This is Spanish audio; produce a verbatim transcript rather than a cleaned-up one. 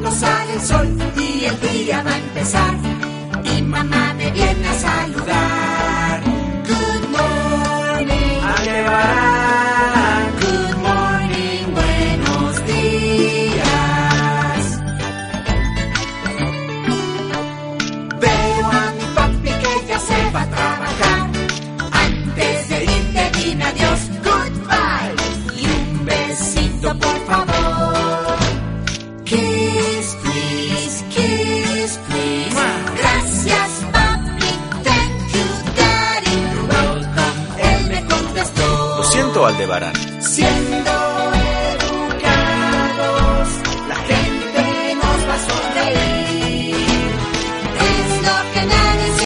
pronto sale el sol y el día va a empezar. Y mamá me viene a saludar. Good morning, Aldebarán. good morning, buenos días. Veo a mi papi que ya se va a trabajar. Antes de irte dime adiós, goodbye. Y un besito por favor. Kiss, please, kiss, please. Gracias, papi, thank you, daddy. You're welcome, él me contestó. Lo siento, Aldebarán. Siendo